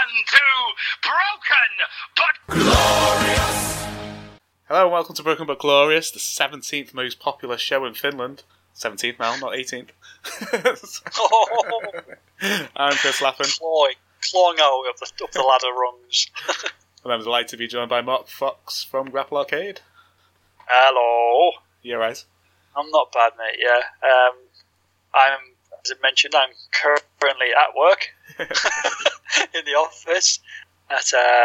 Welcome to Broken But Glorious! Hello and welcome to Broken But Glorious, the 17th most popular show in Finland. 17th now, not 18th. I'm Chris Lappin. Clawing out up the ladder rungs. And I'm delighted to be joined by Mark Fox from Grapple Arcade. Hello. You alright? I'm not bad, mate, yeah. As I mentioned, I'm currently at work in the office at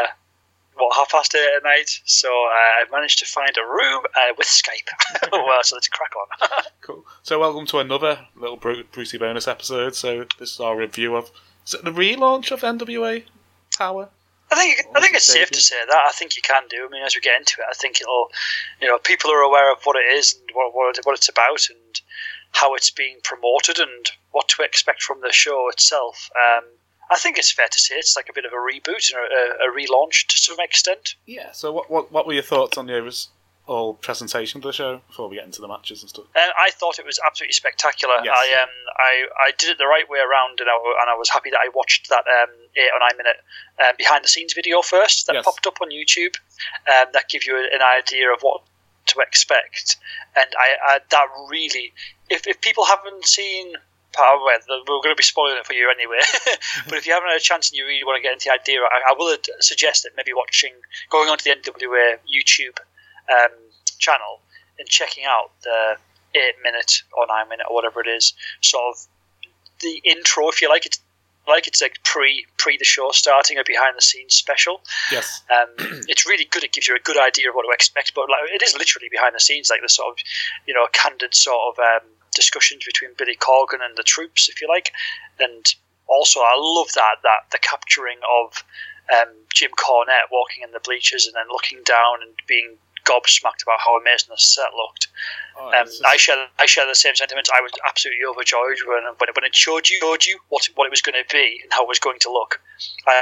8:30 at night. So I managed to find a room with Skype. Well, so let's crack on. Cool. So welcome to another little Brucey bonus episode. So this is our review of the relaunch of NWA Power. I think it's safe to say that. I think you can do. I mean, as we get into it, I think it'll, people are aware of what it is and what it's about and how it's being promoted and what to expect from the show itself. I think it's fair to say it's like a bit of a reboot and a relaunch to some extent. Yeah. So what were your thoughts on the overall presentation of the show before we get into the matches and stuff? I thought it was absolutely spectacular. Yes. I did it the right way around, and I was happy that I watched that 8 or 9 minute behind the scenes video first that popped up on YouTube. That gives you an idea of what to expect, and I that really, if people haven't seen Power, we're going to be spoiling it for you anyway. But if you haven't had a chance and you really want to get into the idea, I will suggest that maybe going onto the NWA YouTube channel and checking out the 8 minute or 9 minute or whatever it is, sort of the intro, if you like. It's like pre the show starting, a behind the scenes special. Yes. It's really good. It gives you a good idea of what to expect, but it is literally behind the scenes, like the sort of candid sort of discussions between Billy Corgan and the troops, if you like. And also, I love that the capturing of Jim Cornette walking in the bleachers and then looking down and being gobsmacked about how amazing the set looked. I share the same sentiments. I was absolutely overjoyed when it showed you what it was going to be and how it was going to look. I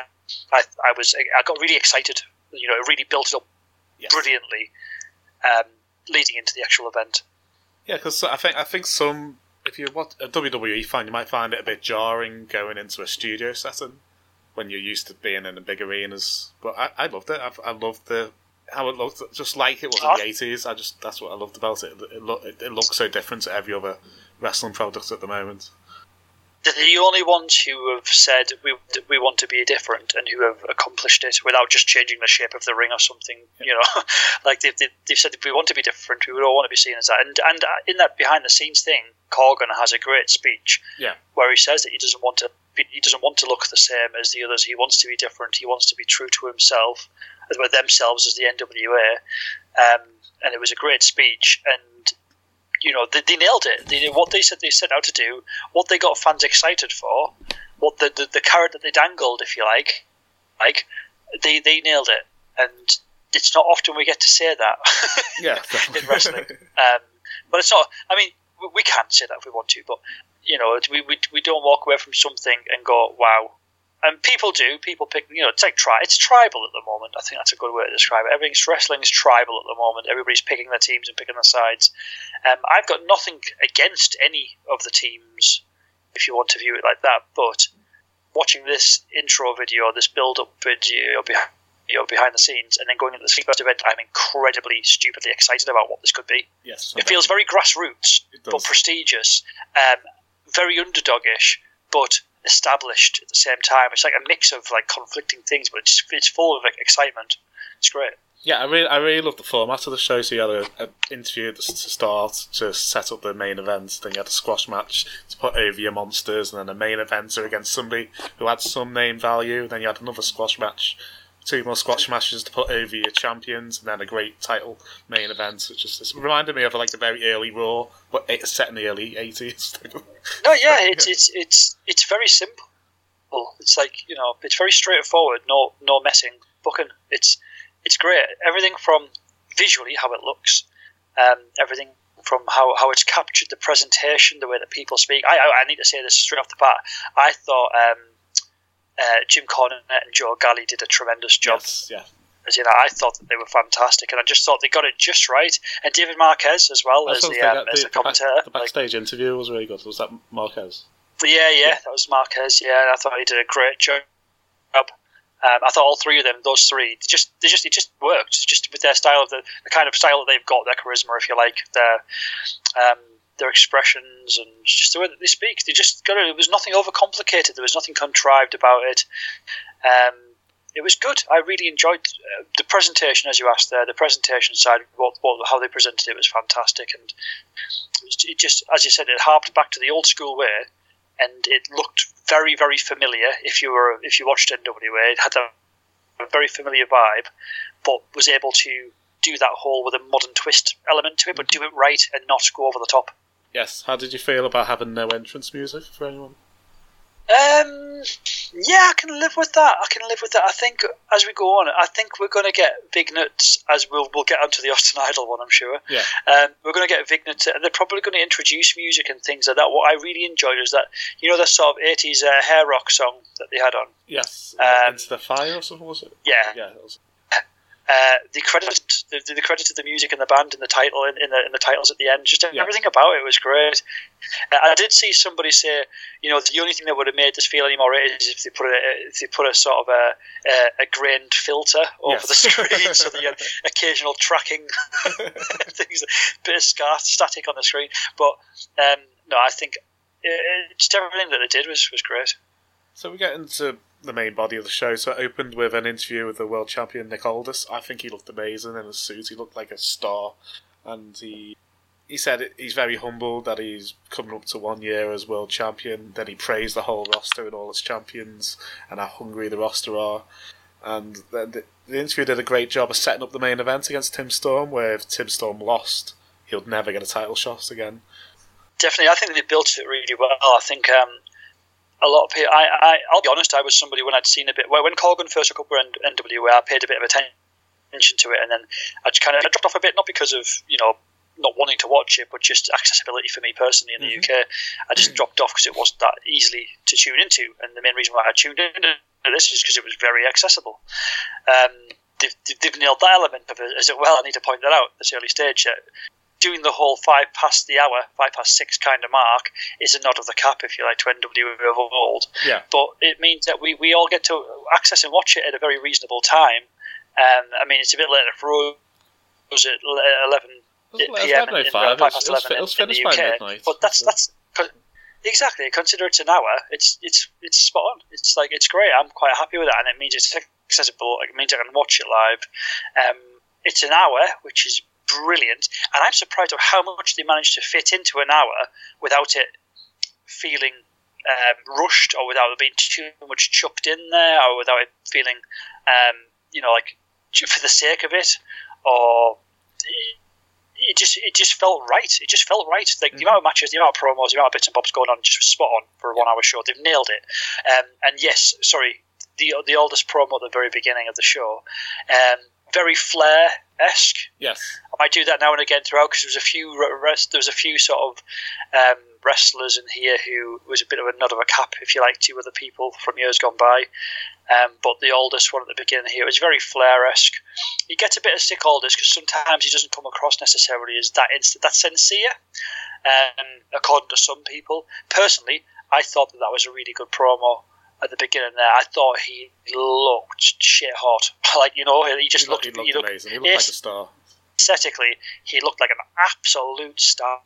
got really excited. It really built it up brilliantly, leading into the actual event. Yeah, because I think some, if you're a WWE fan, you might find it a bit jarring going into a studio setting when you're used to being in the big arenas. But I loved it. I loved how it looked, just like it was in the 80s. That's what I loved about it. It looks so different to every other wrestling product at the moment. They're the only ones who have said we want to be different and who have accomplished it without just changing the shape of the ring or something. Like they've said if we want to be different, we don't want to be seen as that. And in that behind the scenes thing, Corgan has a great speech where he says that he doesn't want to look the same as the others. He wants to be different. He wants to be true to himself, with themselves as the NWA. And it was a great speech, and they nailed it. What they said they set out to do, what they got fans excited for, what the carrot that they dangled, if you like they nailed it. And it's not often we get to say that in wrestling. But it's not. I mean, we can say that if we want to, but we don't walk away from something and go, wow. And people do. People pick. It's like it's tribal at the moment. I think that's a good way to describe it. Wrestling is tribal at the moment. Everybody's picking their teams and picking their sides. I've got nothing against any of the teams, if you want to view it like that. But watching this intro video, this build-up video behind the scenes, and then going into this first event, I'm incredibly, stupidly excited about what this could be. Yes, it feels very grassroots, but prestigious, very underdogish, but established at the same time. It's like a mix of like conflicting things, but it's full of excitement. It's great. Yeah, I really love the format of the show. So you had an interview to start to set up the main event, then you had a squash match to put over your monsters, and then a main eventer against somebody who had some name value. Then you had another squash match, 2 more squash matches to put over your champions, and then a great title main event, which just reminded me of like the very early Raw, but it's set in the early 80s. No, yeah, it's very simple. It's like it's very straightforward. No messing. Booking. It's great. Everything from visually how it looks, everything from how it's captured the presentation, the way that people speak. I need to say this straight off the bat. I thought Jim Cornette and Joe Galli did a tremendous job. Yes, yeah. I thought that they were fantastic, and I just thought they got it just right. And David Marquez as well as the commentator. The backstage interview was really good. Was that Marquez? Yeah, that was Marquez. Yeah, and I thought he did a great job. I thought all three of them, those three, it just worked. It's just with their style of the kind of style that they've got, their charisma, if you like, their expressions and just the way that they speak. They just got it. It was nothing overcomplicated. There was nothing contrived about it. It was good. I really enjoyed the presentation, as you asked there. The presentation side, how they presented it was fantastic, and it just, as you said, it harped back to the old school way. And it looked very, very familiar. If you watched NWA, it had a very familiar vibe, but was able to do that whole with a modern twist element to it, but do it right and not go over the top. Yes. How did you feel about having no entrance music for anyone? Yeah, I can live with that. I think as we go on, I think we're going to get Vignettes, as we'll get onto the Austin Idol one, I'm sure. Yeah. We're going to get Vignettes, and they're probably going to introduce music and things like that. What I really enjoyed is that, the sort of 80s hair rock song that they had on. Yes. Into the Fire or something, was it? Yeah. Yeah. It was. They credited the music and the band in the title in the titles at the end. Just everything about it was great. I did see somebody say, the only thing that would have made this feel any more is if they put a sort of a grained filter over the screen, so that you had occasional tracking things, bit of static on the screen. But no, I think just everything that they did was great. So we get into the main body of the show. So it opened with an interview with the world champion Nick Aldis. I think he looked amazing in his suit. He looked like a star, and he said he's very humbled that he's coming up to 1 year as world champion. Then he praised the whole roster and all its champions and how hungry the roster are. And the interview did a great job of setting up the main event against Tim Storm, where if Tim Storm lost, he'll never get a title shot again. Definitely, I think they built it really well. I think a lot of people. I'll be honest. I was somebody when I'd seen a bit. Well, when Corgan first took up NWA, I paid a bit of attention to it, and then I just kind of dropped off a bit, not because of not wanting to watch it, but just accessibility for me personally in the UK. I just dropped off because it wasn't that easily to tune into, and the main reason why I tuned into this is because it was very accessible. They've nailed that element of it as well. I need to point that out at this early stage. Doing the whole 5 past 6 kind of mark is a nod of the cap, if you like, to NWA of old. Yeah. But it means that we all get to access and watch it at a very reasonable time. I mean, it's a bit later for us at 11 p.m. in 5 past 11 in the UK. Midnight. But that's exactly. Consider it's an hour. It's spot on. It's great. I'm quite happy with that, and it means it's accessible. It means I can watch it live. It's an hour, which is brilliant, and I'm surprised at how much they managed to fit into an hour without it feeling rushed, or without it being too much chucked in there, or without it feeling like for the sake of it, or it just felt right. It just felt right. Like the amount of matches, the amount of promos, the amount of bits and bobs going on just was spot on for a 1 hour show. They've nailed it. And yes, sorry, the oldest promo at the very beginning of the show, very Flair-esque. Yes, I might do that now and again throughout, because there was a few sort of wrestlers in here who was a bit of a nod of a cap, if you like, to other people from years gone by. But the oldest one at the beginning here was very Flair-esque. He gets a bit of stick Aldis because sometimes he doesn't come across necessarily as that sincere, according to some people. Personally, I thought that was a really good promo at the beginning there. I thought he looked shit hot. He just looked amazing. He looked like a star. Aesthetically, he looked like an absolute star.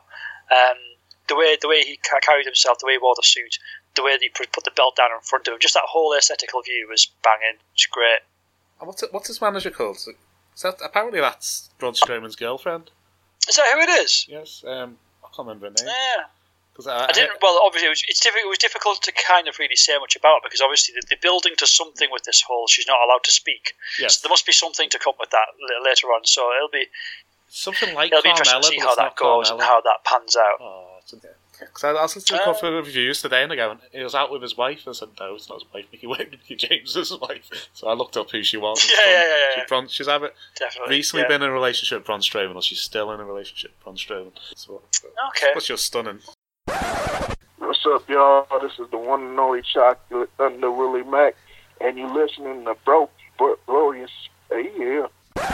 The way he carried himself, the way he wore the suit, the way that he put the belt down in front of him, just that whole aesthetical view was banging. It's great. And what's his manager called? Apparently that's Braun Strowman's girlfriend. Is that who it is? Yes. I can't remember her name. Yeah. I didn't. Well, obviously, it was difficult to kind of really say much about it, because obviously they're building to something with this whole. She's not allowed to speak. Yes. So there must be something to come with that later on. So it'll be something like it'll be interesting to see how that goes and how that pans out. Oh, because I was listening to a couple of reviews today, and again, he was out with his wife. I said, no, it's not his wife. Mickey James's wife. So I looked up who she was. Yeah. She's either definitely recently been in a relationship with Braun Strowman, or she's still in a relationship with Braun Strowman. So, okay. But she's stunning. What's up, y'all? This is the one and only Chocolate Thunder Willie Mack, and you're listening to Broke but Glorious. Yeah.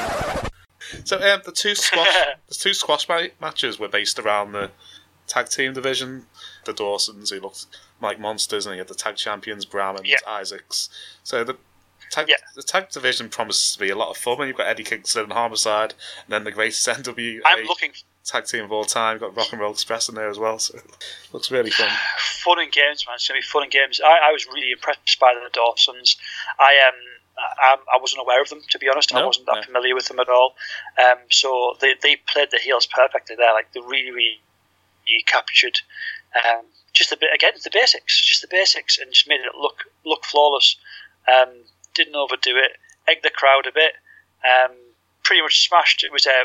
So the two squash matches were based around the tag team division. The Dawsons, who looked like monsters, and you had the tag champions Bram and Isaacs. So The tag division promises to be a lot of fun. When you've got Eddie Kingston and Homicide, and then the greatest NWA tag team of all time. You've got Rock and Roll Express in there as well, so it looks really fun. Fun and games, man. It's going to be fun and games. I was really impressed by the Dawsons. I wasn't aware of them, to be honest. I wasn't that familiar with them at all. So they played the heels perfectly there. Like, they really, really captured just a bit, again, the basics, and just made it look flawless. Didn't overdo it, egged the crowd a bit, pretty much smashed. It was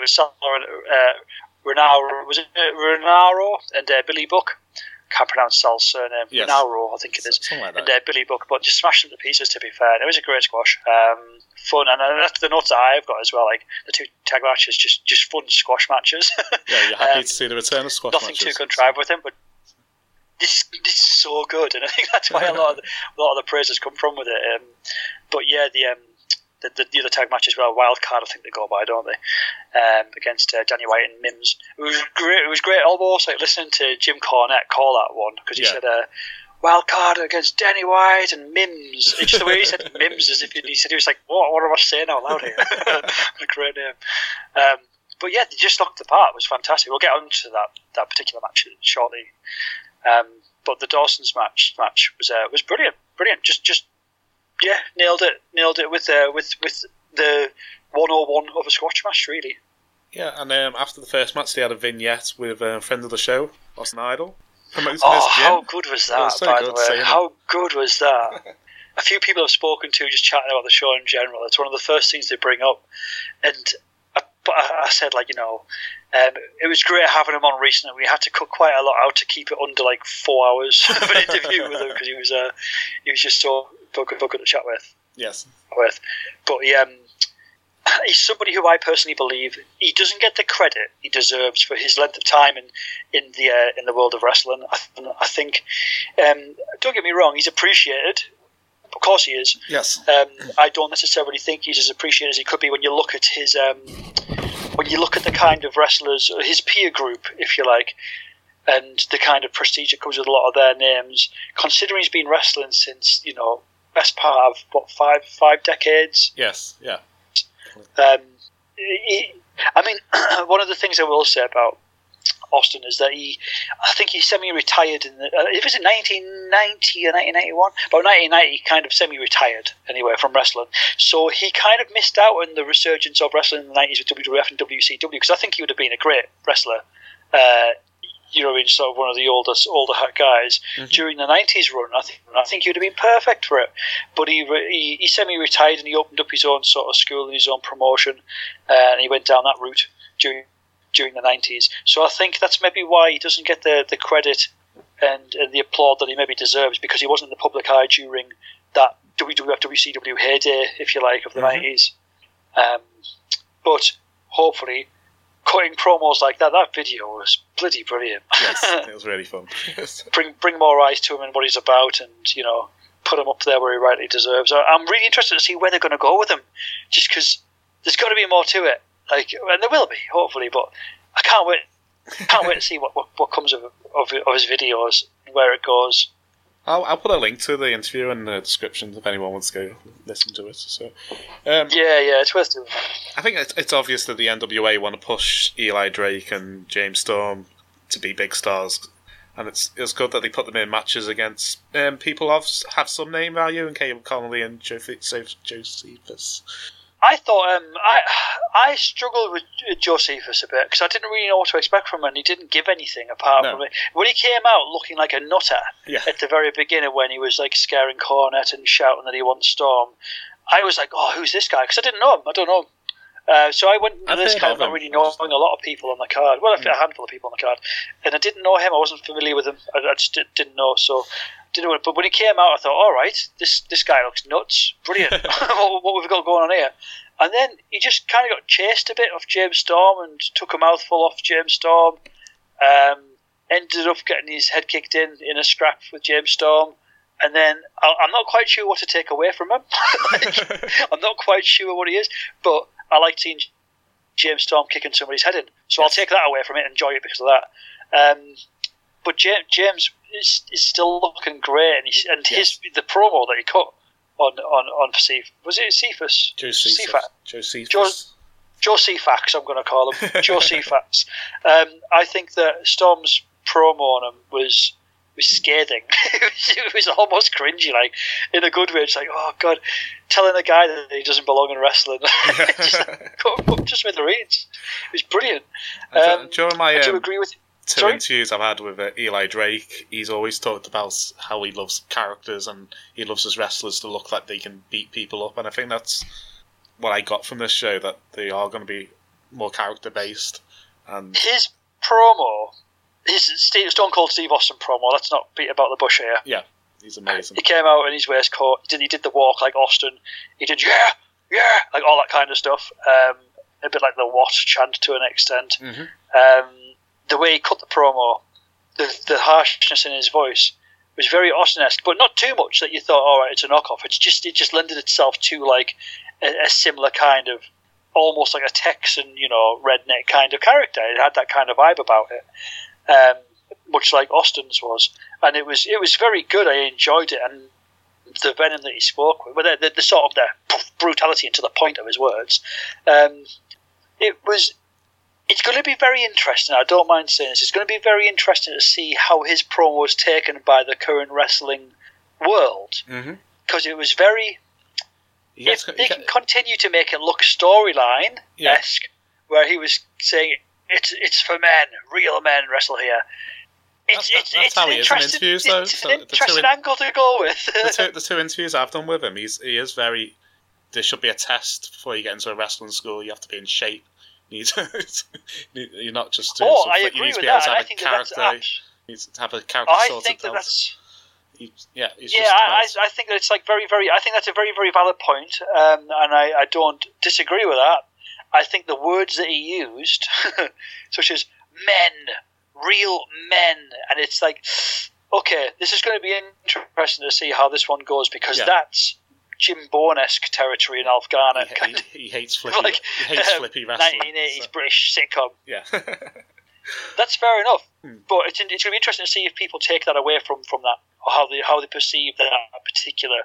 Renaro and Billy Buck. Can't pronounce Sal's surname. Yes. Renaro, I think it is. Like and Billy Buck, but just smashed them to pieces, to be fair. And it was a great squash. Fun, and that's the notes that I've got as well. Like, the two tag matches, just fun squash matches. Yeah, you're happy to see the return of squash nothing matches. Nothing too contrived with him, but this is so good, and I think that's why a lot of the praises come from with it. But yeah, the other tag match as well, Wildcard, I think they go by, don't they? Against Danny White and Mims. It was great. It was great. Almost like listening to Jim Cornette call that one, because he said Wildcard against Danny White and Mims. It's just the way he said Mims, as if he was like, what am I saying out loud here? What a great name. But yeah, they just looked the part. It was fantastic. We'll get on to that particular match shortly. But the Dawson's match was brilliant. Just nailed it with the 101 of a squash match, really. Yeah, and after the first match, they had a vignette with a friend of the show, Austin Idol. How good was that? By the way, how good was that? A few people I've spoken to just chatting about the show in general. It's one of the first things they bring up, and I said, like, it was great having him on recently. We had to cut quite a lot out to keep it under like 4 hours of an interview with him, because he was just so good to chat with. Yes. But he's somebody who I personally believe he doesn't get the credit he deserves for his length of time in the world of wrestling. I think, don't get me wrong, he's appreciated. Of course he is. Yes. I don't necessarily think he's as appreciated as he could be when you look at his when you look at the kind of wrestlers, his peer group, if you like, and the kind of prestige that comes with a lot of their names. Considering he's been wrestling since, best part of five decades. Yes. Yeah. One of the things I will say about Austin is that I think he semi-retired it was in 1990 or 1991, but 1990 he kind of semi-retired anyway from wrestling, so he kind of missed out on the resurgence of wrestling in the 90s with WWF and WCW, because I think he would have been a great wrestler, sort of one of the older guys during the 90s run. I think he would have been perfect for it, but he semi-retired and he opened up his own sort of school and his own promotion, and he went down that route during the 90s. So I think that's maybe why he doesn't get the credit and the applaud that he maybe deserves, because he wasn't in the public eye during that WWF, WCW heyday, if you like, of the 90s. But hopefully, cutting promos like that video was bloody brilliant. Yes, it was really fun. bring more eyes to him and what he's about, and put him up there where he rightly deserves. I'm really interested to see where they're going to go with him, just because there's got to be more to it. And there will be, hopefully, but I can't wait to see what comes of his videos and where it goes. I'll put a link to the interview in the description if anyone wants to go listen to it. So, yeah, it's worth doing. I think it's obvious that the NWA want to push Eli Drake and James Storm to be big stars, and it's good that they put them in matches against people have some name value, and Caleb Connolly and Josephus. I thought I struggled with Josephus a bit, because I didn't really know what to expect from him, and he didn't give anything apart from it. When he came out looking like a nutter at the very beginning, when he was like scaring Cornette and shouting that he wants Storm, I was like, oh, who's this guy? Because I didn't know him. I don't know him. So I went into this kind of not really knowing a lot of people on the card. Well, a handful of people on the card, and I didn't know him. I wasn't familiar with him. I just didn't know. So. But when he came out, I thought, all right, this guy looks nuts. Brilliant. what have we got going on here? And then he just kind of got chased a bit off James Storm and took a mouthful off James Storm. Ended up getting his head kicked in a scrap with James Storm. And then I'm not quite sure what to take away from him. I'm not quite sure what he is. But I like seeing James Storm kicking somebody's head in. So I'll take that away from it and enjoy it because of that. But James is still looking great, and the promo that he cut on was it Cephas? Josephus. Joe Cefax, I'm going to call him. Joe Cefax. I think that Storm's promo on him was scathing. It was almost cringy, like, in a good way. It's like, oh, God, telling a guy that he doesn't belong in wrestling. Just with the reins. It was brilliant. During my I do agree with you. two interviews I've had with Eli Drake, he's always talked about how he loves characters and he loves his wrestlers to look like they can beat people up. And I think that's what I got from this show, that they are going to be more character based. And his promo, his Stone Cold Steve Austin promo, let's not beat about the bush here. Yeah, he's amazing. He came out in his waistcoat, he did the walk like Austin, he did like all that kind of stuff, a bit like the what chant to an extent. Mm-hmm. The way he cut the promo, the harshness in his voice was very Austin-esque, but not too much that you thought, all right, it's a knockoff. It just lended itself to like a similar kind of, almost like a Texan, redneck kind of character. It had that kind of vibe about it, much like Austin's was, and it was very good. I enjoyed it, and the venom that he spoke with, the sort of the brutality and to the point of his words, it's going to be very interesting. I don't mind saying this. It's going to be very interesting to see how his promo was taken by the current wrestling world, because it was very. If they can continue to make it look storyline-esque, where he was saying it's for men, real men wrestle here. It's how he is in interviews, though. It's an interesting angle to go with. the two interviews I've done with him, he is very. There should be a test before you get into a wrestling school. You have to be in shape. You're not just doing something. I agree you need to with be able that. to have a character. You need to have a character sorted out. I think that it's like very, very. I think that's a very, very valid point, and I don't disagree with that. I think the words that he used, such as men, real men, and it's like, okay, this is going to be interesting to see how this one goes, because that's Jim Bourne-esque territory in Alf Garnett. He hates flippy, flippy wrestling. 1980s British sitcom. Yeah. That's fair enough, but it's going to be interesting to see if people take that away from that, or how they perceive that particular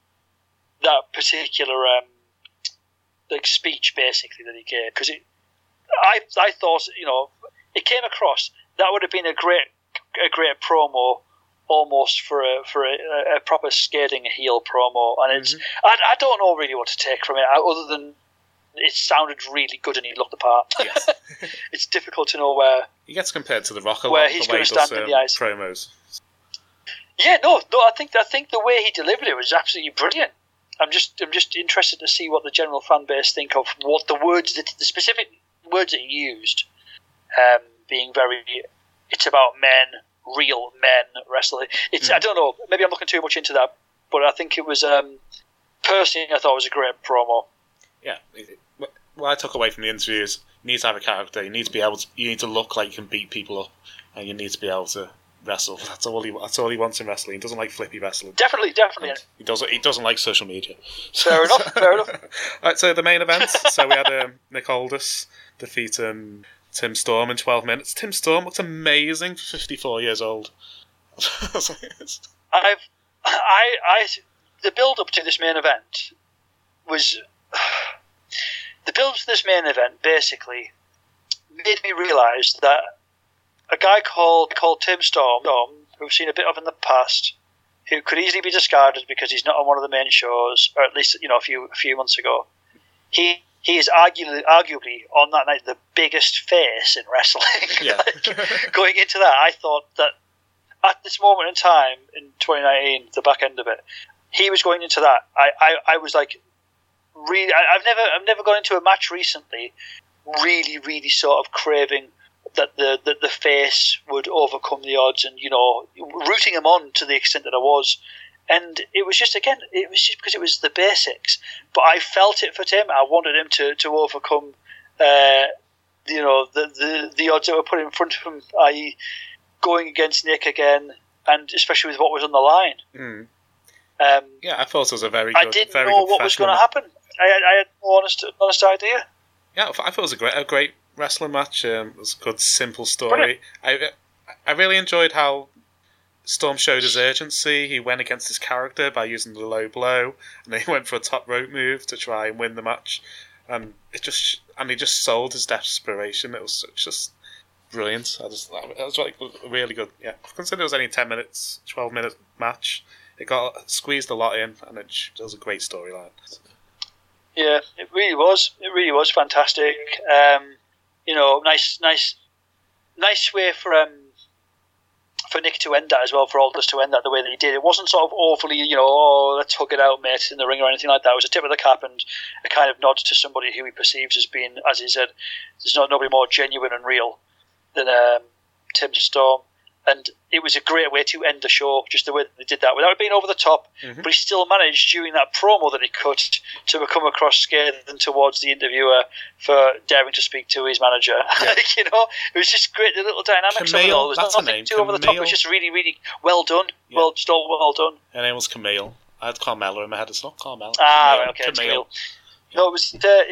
like speech basically that he gave. Because I thought it came across that would have been a great promo, almost for a proper skating heel promo, and it's I don't know really what to take from it other than it sounded really good and he looked the part. Yes. It's difficult to know where he gets compared to The Rock a lot. Where he's going to stand in the ice. Promos. Yeah, no. I think the way he delivered it was absolutely brilliant. I'm just interested to see what the general fan base think of what the specific words that he used, being very. It's about men, real men wrestling. It's I don't know. Maybe I'm looking too much into that, but I think it was personally I thought it was a great promo. Yeah. What I took away from the interviews, you need to have a character. You need to be able to. You need to look like you can beat people up, and you need to be able to wrestle. That's all he wants in wrestling. He doesn't like flippy wrestling. Definitely. He doesn't like social media. Fair enough. Right, so the main event. So we had Nick Aldis defeating Tim Storm in 12 minutes. Tim Storm looks amazing for 54 years old. The build up to this main event was. The build to this main event basically made me realise that a guy called Tim Storm, who we've seen a bit of in the past, who could easily be discarded because he's not on one of the main shows, or at least a few months ago, he is arguably on that night the biggest face in wrestling. Yeah. Going into that, I thought that at this moment in time in 2019, the back end of it, he was going into that. I was like. Really, I've never gone into a match recently really sort of craving that the face would overcome the odds and rooting him on to the extent that I was, and it was just because it was the basics, but I felt it for Tim. I wanted him to overcome the odds that were put in front of him, i.e. going against Nick again, and especially with what was on the line. I thought it was a very good. I didn't know what was going to happen. I had no honest idea. Yeah, I thought it was a great wrestling match. It was a good, simple story. I really enjoyed how Storm showed his urgency. He went against his character by using the low blow, and then he went for a top rope move to try and win the match. And he just sold his desperation. It was just brilliant. It was like really good. Yeah, considering it was only 10 minutes, 12-minute match, it got squeezed a lot in, and it was a great storyline. Yeah, it really was. It really was fantastic. Nice way for Nick to end that as well, for Aldous to end that the way that he did. It wasn't sort of awfully, let's hug it out, mate, in the ring or anything like that. It was a tip of the cap and a kind of nod to somebody who he perceives as being, as he said, there's nobody more genuine and real than Tim Storm. And it was a great way to end the show, just the way that they did that, without it being over the top. Mm-hmm. But he still managed, during that promo that he cut, to come across scathing towards the interviewer for daring to speak to his manager. Yeah. It was just great, the little dynamics of it all. There was nothing too over the top. It was just really, really well done. Yeah. Well done. Her name was Camille. I had Carmella in my head. It's not Carmella. Right, okay, Camille. No, it was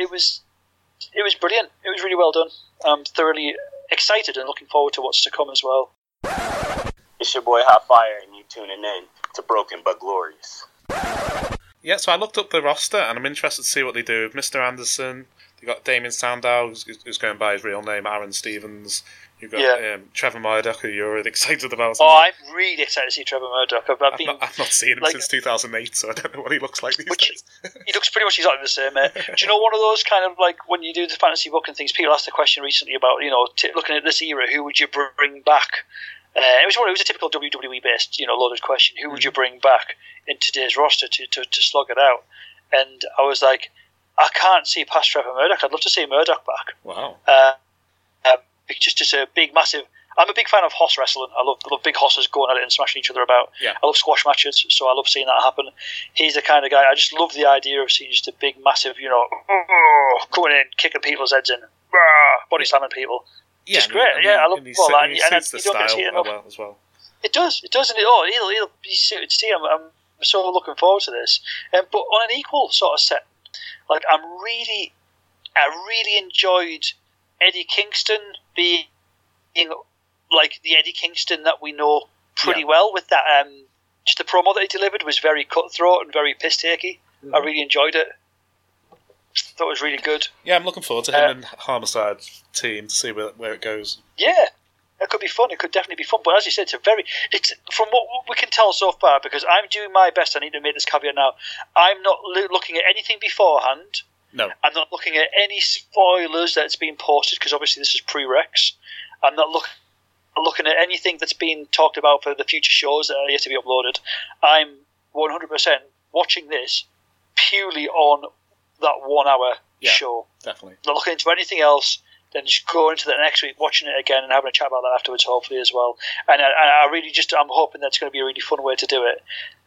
brilliant. It was really well done. I'm thoroughly excited and looking forward to what's to come as well. It's your boy Hot Fire, and you tuning in to Broken But Glorious. Yeah, so I looked up the roster, and I'm interested to see what they do with Mr. Anderson. They got Damien Sandow, who's going by his real name, Aaron Stevens. You've got Trevor Murdoch, who you're really excited about. Oh, I'm really excited to see Trevor Murdoch. I've not seen him since 2008, so I don't know what he looks like these days. He looks pretty much exactly the same, mate. Do you know one of those kind of like when you do the fantasy booking things? People asked the question recently about looking at this era, who would you bring back? It was a typical WWE based, loaded question. Who would you bring back in today's roster to slog it out? And I was like, I can't see past Trevor Murdoch. I'd love to see Murdoch back. Wow. Just a big, massive. I'm a big fan of horse wrestling. I love big horses going at it and smashing each other about. Yeah. I love squash matches, so I love seeing that happen. He's the kind of guy. I just love the idea of seeing just a big, massive, coming in, kicking people's heads in, body slamming people. Yeah, just great. I love he that. suits the style well as well. It does, and he'll be suited to see him. I'm so looking forward to this. But on an equal sort of set, like I really enjoyed Eddie Kingston being like the Eddie Kingston that we know pretty well. With that, just the promo that he delivered was very cutthroat and very piss takey. Mm-hmm. I really enjoyed it. Thought it was really good. Yeah, I'm looking forward to him and Homicide's team to see where it goes. Yeah, it could be fun. It could definitely be fun. But as you said, it's from what we can tell so far, because I'm doing my best. I need to make this caveat now. I'm not looking at anything beforehand. No. I'm not looking at any spoilers that's been posted, because obviously this is pre-Rex. I'm not looking at anything that's been talked about for the future shows that are yet to be uploaded. I'm 100% watching this purely on that 1 hour show. Definitely. Not looking into anything else, then just go into the next week, watching it again and having a chat about that afterwards, hopefully, as well. And I really I'm hoping that's going to be a really fun way to do it.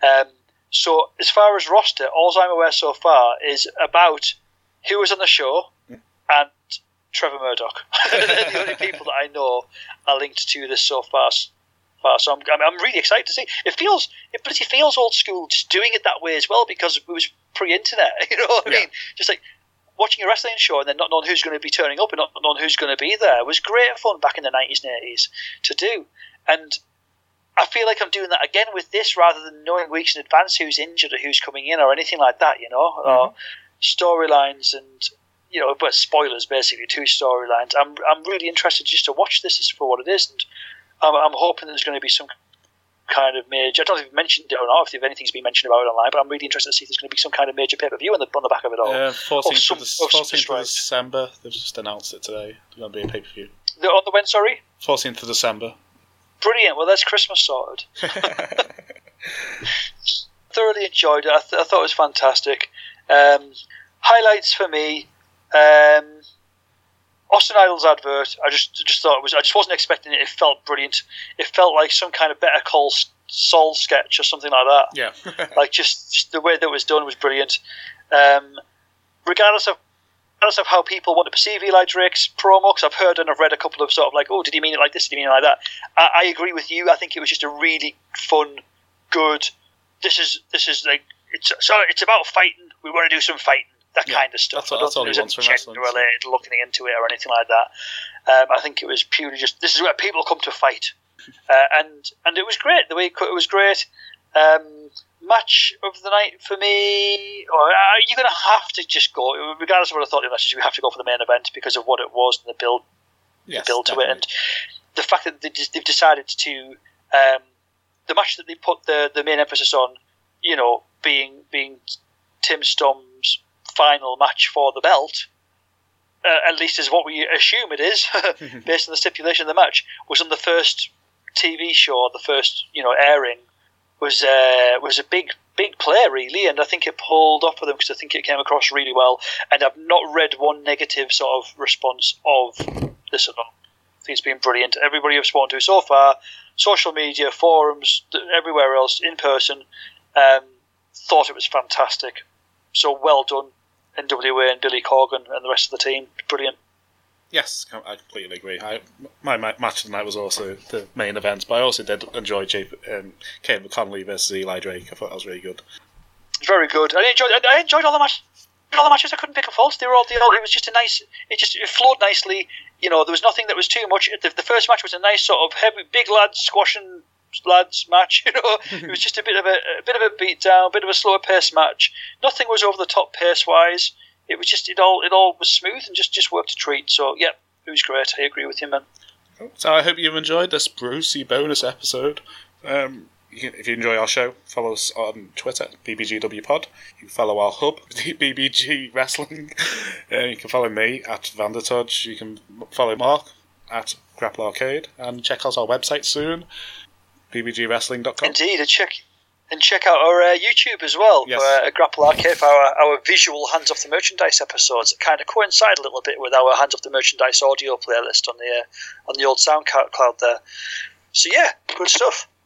So as far as roster, all I'm aware so far is about who was on the show and Trevor Murdoch. They're the only people that I know are linked to this so far. So I'm really excited to see. It bloody feels old school just doing it that way as well, because it was pre-internet. You know what I mean? Just like watching a wrestling show and then not knowing who's going to be turning up and not knowing who's going to be there was great fun back in the 90s and 80s to do. And I feel like I'm doing that again with this, rather than knowing weeks in advance who's injured or who's coming in or anything like that, or storylines and, but spoilers basically, 2 storylines. I'm really interested just to watch this for what it is, and I'm hoping there's going to be some kind of major. I don't know if you've mentioned it or not, if anything's been mentioned about it online, but I'm really interested to see if there's going to be some kind of major pay-per-view on the back of it all. 14th of December. They've just announced it today. There's going to be a pay-per-view. On the when, sorry? 14th of December. Brilliant. Well, that's Christmas sorted. Thoroughly enjoyed it. I thought it was fantastic. Highlights for me. Austin Idol's advert, I just thought it was. I just wasn't expecting it. It felt brilliant. It felt like some kind of Better Call Saul sketch or something like that. Yeah. Like just the way that it was done was brilliant. Regardless of how people want to perceive Eli Drake's promo, because I've heard and I've read a couple of sort of like, oh, did he mean it like this? Did he mean it like that? I agree with you. I think it was just a really fun, good. This is like it's about fighting. We want to do some fighting. That kind of stuff. That's all he wants from wrestling. Related, looking into it or anything like that. I think it was purely just, this is where people come to fight. and it was great. The way he cut it was great. Match of the night for me, you're going to have to just go, regardless of what I thought of the matches, we have to go for the main event because of what it was and the build to it, and the fact that they've decided to the match that they put the main emphasis on, being Tim Storm's final match for the belt, at least is what we assume it is, based on the stipulation of the match, was on the first TV show, the first airing. Was a big play, really, and I think it pulled off for them because I think it came across really well, and I've not read one negative sort of response of this at all. I think it's been brilliant. Everybody I've spoken to so far, social media, forums, everywhere else, in person, thought it was fantastic. So well done, NWA and Billy Corgan and the rest of the team. Brilliant. Yes, I completely agree. My match of the night was also the main event, but I also did enjoy Kane McConnelly versus Eli Drake. I thought that was really good. Very good. I enjoyed all the matches. All the matches, I couldn't pick a fault. They were all. It was just a nice. It flowed nicely. There was nothing that was too much. The first match was a nice sort of heavy, big lads squashing lads match. It was just a bit of a beat down, a bit of a slower pace match. Nothing was over the top pace wise. It was just it all was smooth and just worked a treat. So yeah, it was great. I agree with you, man. So I hope you've enjoyed this Brucey bonus episode. If you enjoy our show, follow us on Twitter, BBGWPod. You can follow our hub, BBG Wrestling. You can follow me at Vandertudge. You can follow Mark at Grapple Arcade, and check out our website soon, bbgwrestling.com. Indeed, and check out our YouTube as well, yes. For Grapple Arcade, for our visual Hands Off the Merchandise episodes that kind of coincide a little bit with our Hands Off the Merchandise audio playlist on the old SoundCloud there. So yeah, good stuff.